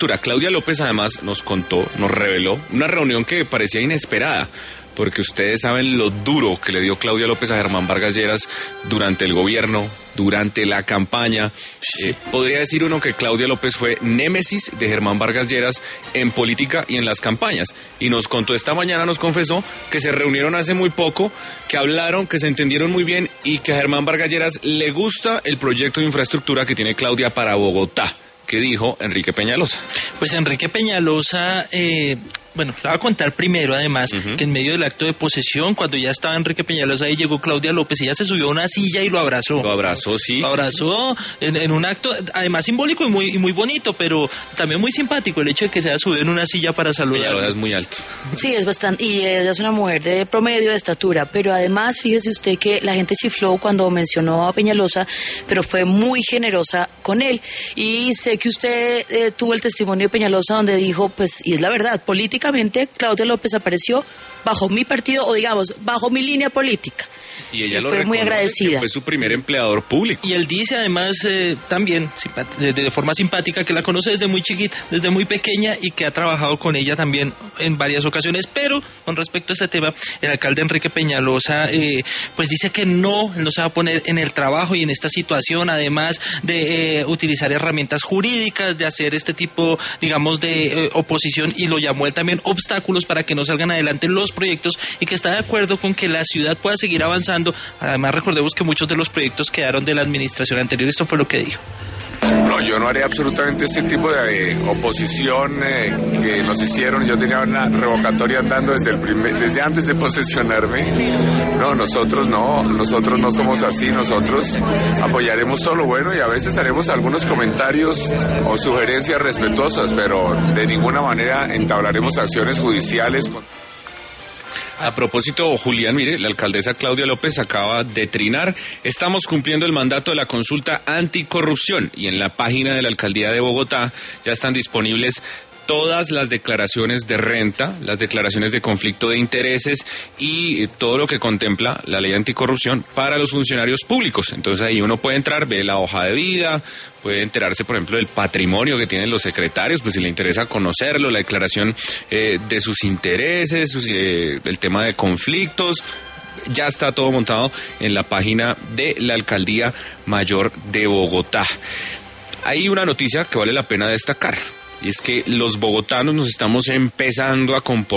infraestructura. Claudia López además nos reveló una reunión que parecía inesperada, porque ustedes saben lo duro que le dio Claudia López a Germán Vargas Lleras durante el gobierno, durante la campaña. Sí. Podría decir uno que Claudia López fue némesis de Germán Vargas Lleras en política y en las campañas. Y nos contó esta mañana, nos confesó que se reunieron hace muy poco, que hablaron, que se entendieron muy bien y que a Germán Vargas Lleras le gusta el proyecto de infraestructura que tiene Claudia para Bogotá. ¿Qué dijo Enrique Peñalosa? Pues Enrique Peñalosa... Bueno, le voy a contar primero, además, que en medio del acto de posesión, cuando ya estaba Enrique Peñalosa, ahí llegó Claudia López y ella se subió a una silla y lo abrazó. Lo abrazó, sí. Lo abrazó en un acto, además simbólico y muy bonito, pero también muy simpático el hecho de que se haya subido en una silla para saludar. Peñalosa es muy alto. Sí, es bastante, y ella es una mujer de promedio de estatura, pero además, fíjese usted que la gente chifló cuando mencionó a Peñalosa, pero fue muy generosa con él. Y sé que usted tuvo el testimonio de Peñalosa donde dijo, pues, y es la verdad, políticamente Claudia López apareció bajo mi partido, o digamos, bajo mi línea política. Y ella lo fue muy agradecida. Fue su primer empleador público. Y él dice además también de forma simpática que la conoce desde muy chiquita, desde muy pequeña, y que ha trabajado con ella también en varias ocasiones. Pero con respecto a este tema, el alcalde Enrique Peñalosa pues dice que no se va a poner en el trabajo y en esta situación, además de utilizar herramientas jurídicas, de hacer este tipo, digamos, de oposición, y lo llamó él también obstáculos para que no salgan adelante los proyectos, y que está de acuerdo con que la ciudad pueda seguir avanzando. Además, recordemos que muchos de los proyectos quedaron de la administración anterior. Esto fue lo que dijo. No, yo no haré absolutamente ese tipo de oposición que nos hicieron. Yo tenía una revocatoria andando desde antes de posesionarme. No, nosotros no somos así. Nosotros apoyaremos todo lo bueno y a veces haremos algunos comentarios o sugerencias respetuosas, pero de ninguna manera entablaremos acciones judiciales. A propósito, Julián, mire, la alcaldesa Claudia López acaba de trinar: estamos cumpliendo el mandato de la consulta anticorrupción, y en la página de la alcaldía de Bogotá ya están disponibles todas las declaraciones de renta, las declaraciones de conflicto de intereses y todo lo que contempla la ley anticorrupción para los funcionarios públicos. Entonces ahí uno puede entrar, ve la hoja de vida, puede enterarse, por ejemplo, del patrimonio que tienen los secretarios, pues si le interesa conocerlo, la declaración de sus intereses, el tema de conflictos. Ya está todo montado en la página de la Alcaldía Mayor de Bogotá. Hay una noticia que vale la pena destacar, y es que los bogotanos nos estamos empezando a comportar